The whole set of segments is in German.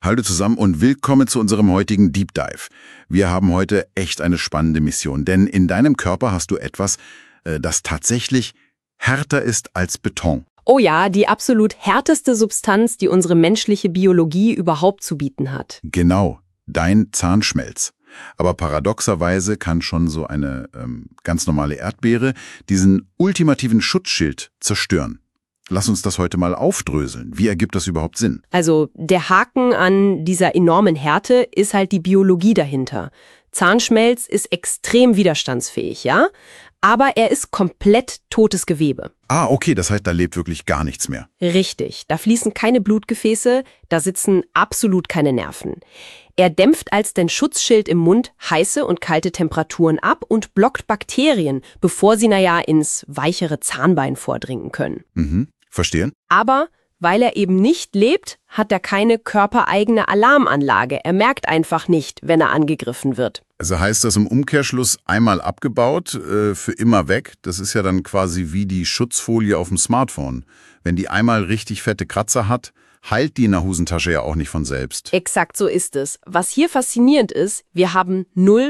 Hallo zusammen und willkommen zu unserem heutigen Deep Dive. Wir haben heute echt eine spannende Mission, denn in deinem Körper hast du etwas, das tatsächlich härter ist als Beton. Oh ja, die absolut härteste Substanz, die unsere menschliche Biologie überhaupt zu bieten hat. Genau, dein Zahnschmelz. Aber paradoxerweise kann schon so eine ganz normale Erdbeere diesen ultimativen Schutzschild zerstören. Lass uns das heute mal aufdröseln. Wie ergibt das überhaupt Sinn? Also der Haken an dieser enormen Härte ist halt die Biologie dahinter. Zahnschmelz ist extrem widerstandsfähig, ja? Aber er ist komplett totes Gewebe. Ah, okay, das heißt, da lebt wirklich gar nichts mehr. Richtig, da fließen keine Blutgefäße, da sitzen absolut keine Nerven. Er dämpft als den Schutzschild im Mund heiße und kalte Temperaturen ab und blockt Bakterien, bevor sie ins weichere Zahnbein vordringen können. Verstehen? Aber weil er eben nicht lebt, hat er keine körpereigene Alarmanlage. Er merkt einfach nicht, wenn er angegriffen wird. Also heißt das im Umkehrschluss einmal abgebaut, für immer weg? Das ist ja dann quasi wie die Schutzfolie auf dem Smartphone. Wenn die einmal richtig fette Kratzer hat, heilt die in der Hosentasche ja auch nicht von selbst. Exakt so ist es. Was hier faszinierend ist, wir haben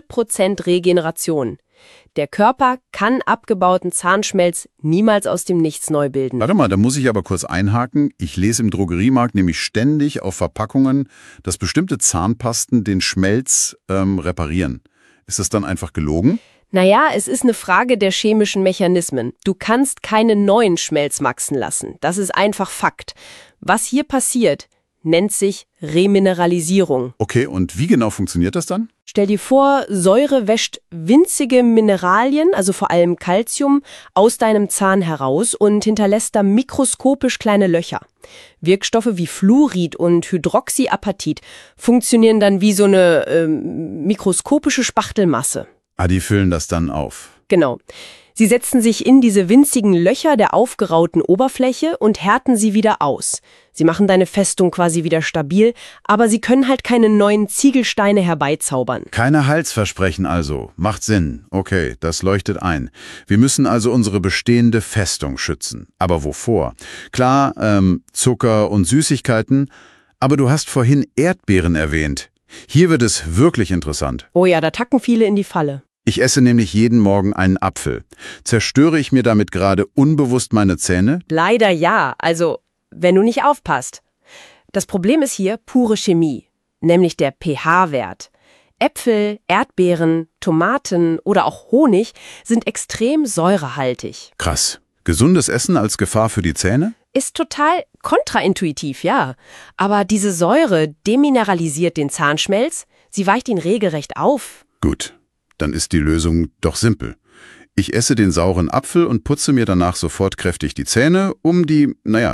0% Regeneration. Der Körper kann abgebauten Zahnschmelz niemals aus dem Nichts neu bilden. Warte mal, da muss ich aber kurz einhaken. Ich lese im Drogeriemarkt nämlich ständig auf Verpackungen, dass bestimmte Zahnpasten den Schmelz reparieren. Ist das dann einfach gelogen? Naja, es ist eine Frage der chemischen Mechanismen. Du kannst keinen neuen Schmelz wachsen lassen. Das ist einfach Fakt. Was hier passiert, nennt sich Remineralisierung. Okay, und wie genau funktioniert das dann? Stell dir vor, Säure wäscht winzige Mineralien, also vor allem Calcium, aus deinem Zahn heraus und hinterlässt da mikroskopisch kleine Löcher. Wirkstoffe wie Fluorid und Hydroxyapatit funktionieren dann wie so eine mikroskopische Spachtelmasse. Ah, die füllen das dann auf. Genau. Sie setzen sich in diese winzigen Löcher der aufgerauten Oberfläche und härten sie wieder aus. Sie machen deine Festung quasi wieder stabil, aber sie können halt keine neuen Ziegelsteine herbeizaubern. Keine Heilsversprechen also. Macht Sinn. Okay, das leuchtet ein. Wir müssen also unsere bestehende Festung schützen. Aber wovor? Klar, Zucker und Süßigkeiten, aber du hast vorhin Erdbeeren erwähnt. Hier wird es wirklich interessant. Oh ja, da tacken viele in die Falle. Ich esse nämlich jeden Morgen einen Apfel. Zerstöre ich mir damit gerade unbewusst meine Zähne? Leider ja, also wenn du nicht aufpasst. Das Problem ist hier pure Chemie, nämlich der pH-Wert. Äpfel, Erdbeeren, Tomaten oder auch Honig sind extrem säurehaltig. Krass. Gesundes Essen als Gefahr für die Zähne? Ist total kontraintuitiv, ja. Aber diese Säure demineralisiert den Zahnschmelz, sie weicht ihn regelrecht auf. Gut. Dann ist die Lösung doch simpel. Ich esse den sauren Apfel und putze mir danach sofort kräftig die Zähne, um die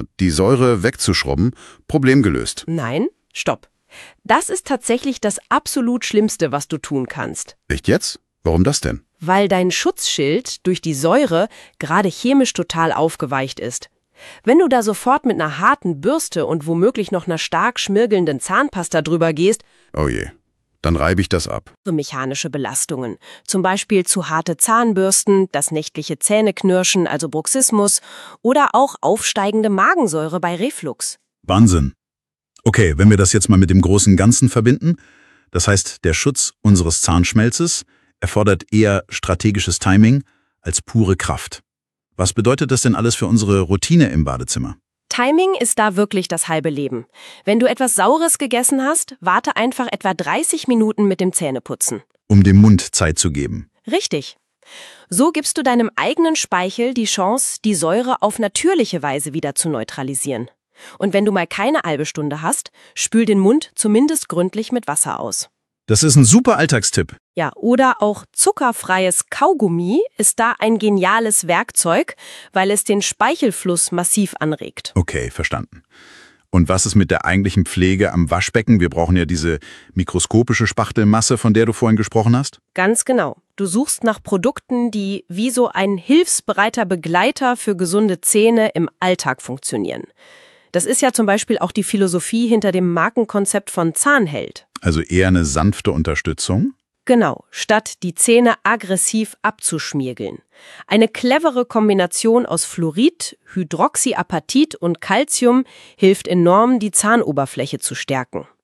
Säure wegzuschrubben. Problem gelöst. Nein, stopp. Das ist tatsächlich das absolut Schlimmste, was du tun kannst. Echt jetzt? Warum das denn? Weil dein Schutzschild durch die Säure gerade chemisch total aufgeweicht ist. Wenn du da sofort mit einer harten Bürste und womöglich noch einer stark schmirgelnden Zahnpasta drüber gehst, oh je. Dann reibe ich das ab. So mechanische Belastungen, zum Beispiel zu harte Zahnbürsten, das nächtliche Zähneknirschen, also Bruxismus, oder auch aufsteigende Magensäure bei Reflux. Wahnsinn. Okay, wenn wir das jetzt mal mit dem großen Ganzen verbinden, das heißt, der Schutz unseres Zahnschmelzes erfordert eher strategisches Timing als pure Kraft. Was bedeutet das denn alles für unsere Routine im Badezimmer? Timing ist da wirklich das halbe Leben. Wenn du etwas Saures gegessen hast, warte einfach etwa 30 Minuten mit dem Zähneputzen. Um dem Mund Zeit zu geben. Richtig. So gibst du deinem eigenen Speichel die Chance, die Säure auf natürliche Weise wieder zu neutralisieren. Und wenn du mal keine halbe Stunde hast, spül den Mund zumindest gründlich mit Wasser aus. Das ist ein super Alltagstipp. Ja, oder auch zuckerfreies Kaugummi ist da ein geniales Werkzeug, weil es den Speichelfluss massiv anregt. Okay, verstanden. Und was ist mit der eigentlichen Pflege am Waschbecken? Wir brauchen ja diese mikroskopische Spachtelmasse, von der du vorhin gesprochen hast. Ganz genau. Du suchst nach Produkten, die wie so ein hilfsbereiter Begleiter für gesunde Zähne im Alltag funktionieren. Das ist ja zum Beispiel auch die Philosophie hinter dem Markenkonzept von Zahnheld. Also eher eine sanfte Unterstützung? Genau, statt die Zähne aggressiv abzuschmirgeln. Eine clevere Kombination aus Fluorid, Hydroxyapatit und Calcium hilft enorm, die Zahnoberfläche zu stärken.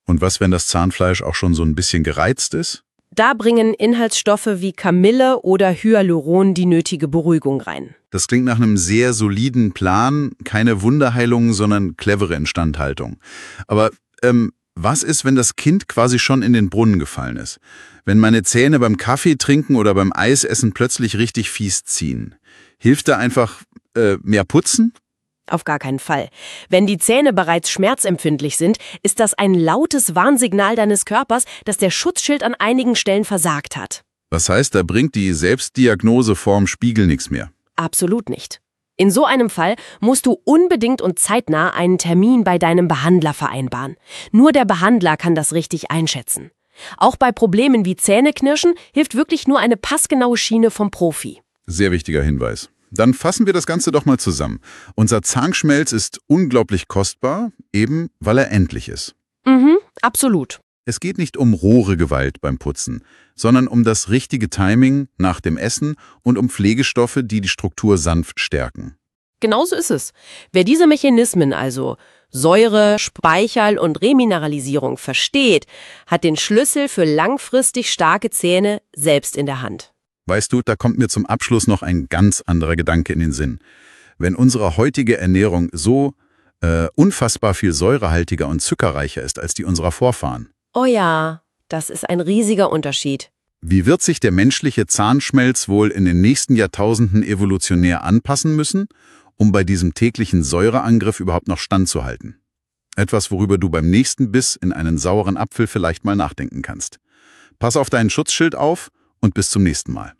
Und was, wenn das Zahnfleisch auch schon so ein bisschen gereizt ist? Da bringen Inhaltsstoffe wie Kamille oder Hyaluron die nötige Beruhigung rein. Das klingt nach einem sehr soliden Plan, keine Wunderheilung, sondern clevere Instandhaltung. Aber was ist, wenn das Kind quasi schon in den Brunnen gefallen ist? Wenn meine Zähne beim Kaffee trinken oder beim Eisessen plötzlich richtig fies ziehen? Hilft da einfach mehr putzen? Auf gar keinen Fall. Wenn die Zähne bereits schmerzempfindlich sind, ist das ein lautes Warnsignal deines Körpers, dass der Schutzschild an einigen Stellen versagt hat. Was heißt, da bringt die Selbstdiagnose vorm Spiegel nichts mehr? Absolut nicht. In so einem Fall musst du unbedingt und zeitnah einen Termin bei deinem Behandler vereinbaren. Nur der Behandler kann das richtig einschätzen. Auch bei Problemen wie Zähneknirschen hilft wirklich nur eine passgenaue Schiene vom Profi. Sehr wichtiger Hinweis. Dann fassen wir das Ganze doch mal zusammen. Unser Zahnschmelz ist unglaublich kostbar, eben weil er endlich ist. Absolut. Es geht nicht um rohe Gewalt beim Putzen, sondern um das richtige Timing nach dem Essen und um Pflegestoffe, die die Struktur sanft stärken. Genauso ist es. Wer diese Mechanismen, also Säure, Speichel und Remineralisierung, versteht, hat den Schlüssel für langfristig starke Zähne selbst in der Hand. Weißt du, da kommt mir zum Abschluss noch ein ganz anderer Gedanke in den Sinn. Wenn unsere heutige Ernährung so unfassbar viel säurehaltiger und zuckerreicher ist als die unserer Vorfahren, Oh ja, das ist ein riesiger Unterschied. wie wird sich der menschliche Zahnschmelz wohl in den nächsten Jahrtausenden evolutionär anpassen müssen, um bei diesem täglichen Säureangriff überhaupt noch standzuhalten? Etwas, worüber du beim nächsten Biss in einen sauren Apfel vielleicht mal nachdenken kannst. Pass auf dein Schutzschild auf und bis zum nächsten Mal.